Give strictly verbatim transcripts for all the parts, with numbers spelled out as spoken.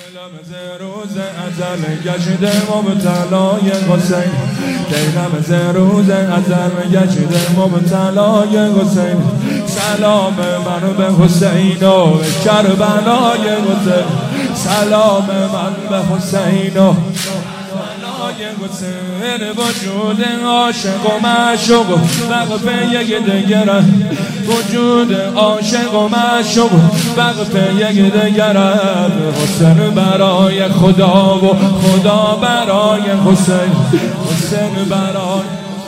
دیدم روز ازل گشته مبتلای حسین دیدم روز ازل گشته مبتلای حسین سلام من به حسین و کربلای حسین سلام من به حسین و حسین وجود عاشق و معشوق وقف یک دگر وجود عاشق و معشوق وقف یک دگر حسین برای خدا و خدا برای حسین حسین برای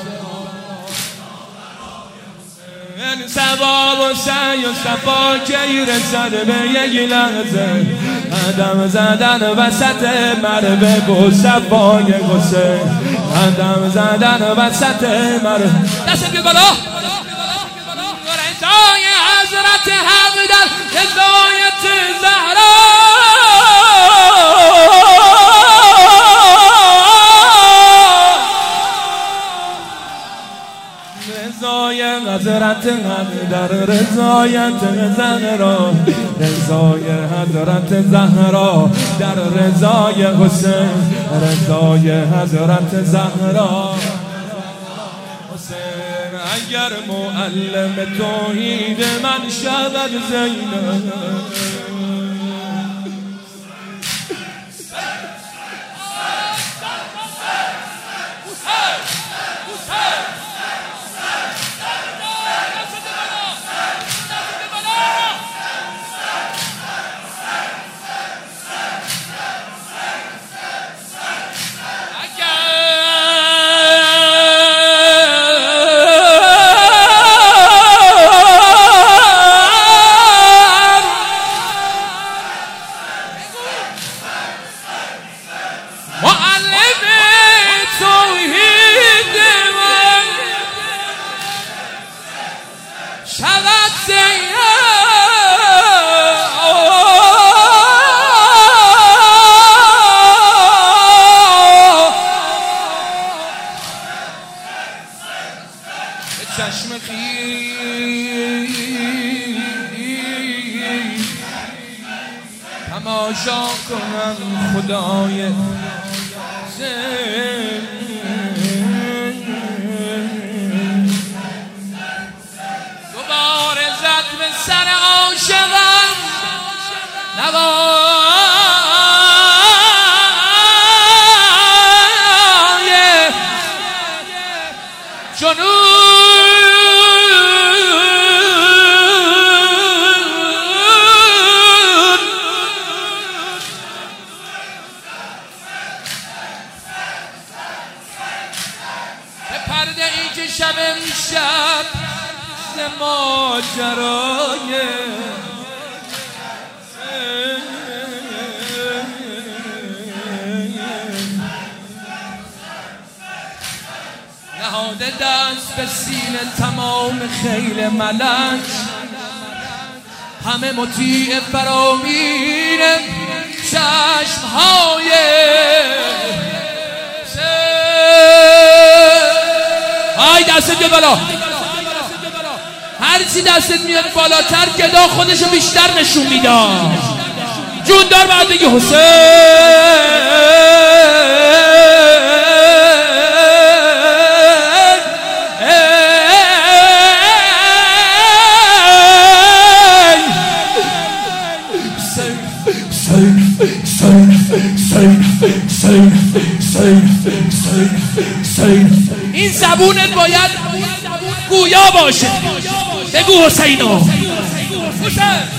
ثواب و سعی و صفا که رسد به یک لحظه قدم زدن وسط مربع و صفای حسین قدم زدن وسط مربع دست بیا بالا رضای حضرت حق در رضایت زهرا رضای حضرت حق در رضایت زهرا رضای حضرت زهرا در رضای حسین رضای حضرت زهرا حسین اگر معلم توحید من شود زینب چشم خیز تماشا کنم خدای زن دوباره زد به سر عاشقم نوای جنون پرده ای که شب امشب ز ماجرای نهاده دست به سینه تمام خیل ملک همه مطیع فرامین چشمهای های دستت بیاد بالا هرچی دستت میاد بالاتر گدا خودشو بیشتر نشون میداد جوندار باید بگی حسین این زبونت باید گویا باشه بگو حسینو حسین